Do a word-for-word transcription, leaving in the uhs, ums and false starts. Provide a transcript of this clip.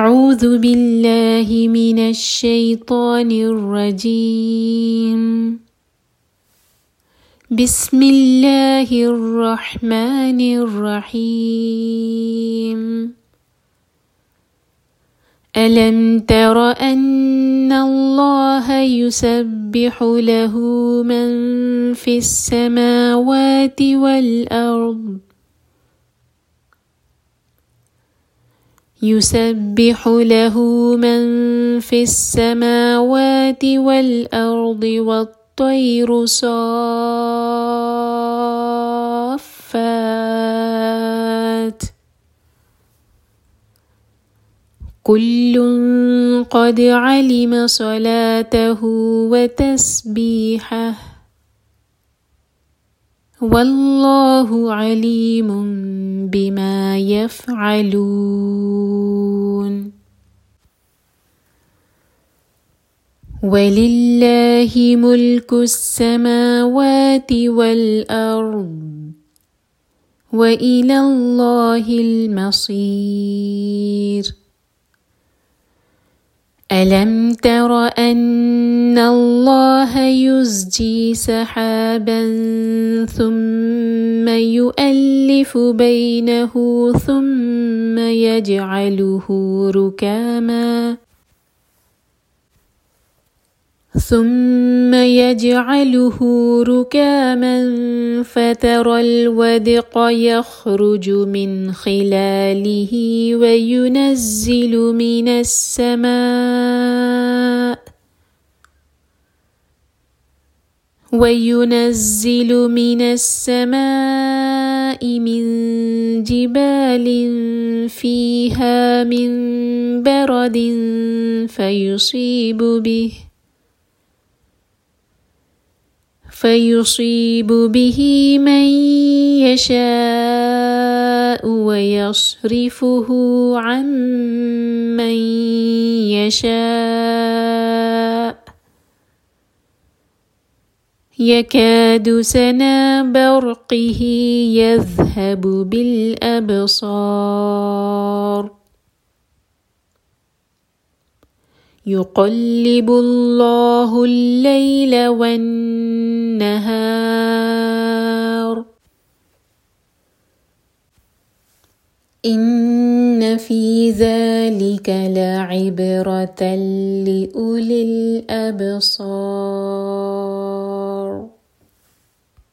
أعوذ بالله من الشيطان الرجيم. بسم الله الرحمن الرحيم. ألم تر أن الله يسبح له من في السماوات والأرض يسبح له من في السماوات والأرض والطير صافات كل قد علم صلاته وتسبيحه والله عليم بما يفعلون. ولله ملك السماوات والأرض وإلى الله المصير. ألم تر أن الله يزجي سحابا ثم يؤلف بينه ثم يجعله ركاما ثم يجعله ركاما فترى الودق يخرج من خلاله وينزل من السماء وينزل من السماء من جبال فيها من برد فيصيب به فيصيب به من يشاء ويصرفه عن من يشاء يكاد سنا برقه يذهب بالأبصار يقلب الله الليل والنهار إن في ذلك لعبرة لأولي الأبصار.